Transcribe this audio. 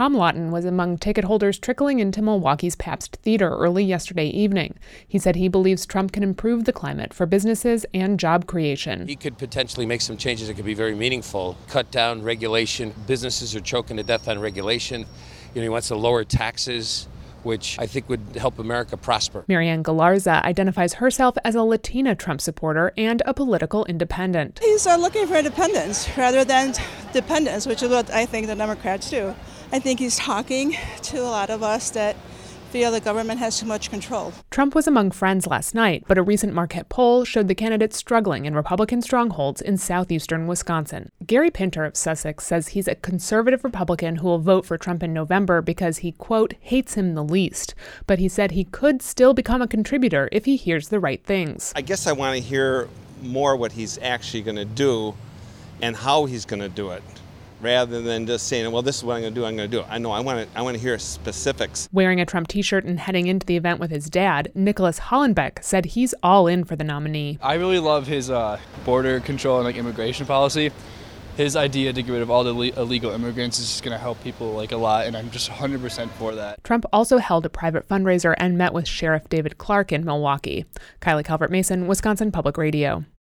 Tom Lawton was among ticket holders trickling into Milwaukee's Pabst Theater early yesterday evening. He said he believes Trump can improve the climate for businesses and job creation. He could potentially make some changes that could be very meaningful. Cut down regulation. Businesses are choking to death on regulation. He wants to lower taxes, which I think would help America prosper. Marianne Galarza identifies herself as a Latina Trump supporter and a political independent. He's looking for independence rather than dependence, which is what I think the Democrats do. I think he's talking to a lot of us that feel the government has too much control. Trump was among friends last night, but a recent Marquette poll showed the candidate struggling in Republican strongholds in southeastern Wisconsin. Gary Pinter of Sussex says he's a conservative Republican who will vote for Trump in November because he, quote, hates him the least. But he said he could still become a contributor if he hears the right things. I guess I want to hear more what he's actually going to do and how he's going to do it, rather than just saying, well, this is what I'm going to do. I know I want to hear specifics. Wearing a Trump t-shirt and heading into the event with his dad, Nicholas Hollenbeck said he's all in for the nominee. I really love his border control and immigration policy. His idea to get rid of all the illegal immigrants is just going to help people a lot, and I'm just 100% for that. Trump also held a private fundraiser and met with Sheriff David Clarke in Milwaukee. Kylie Calvert-Mason, Wisconsin Public Radio.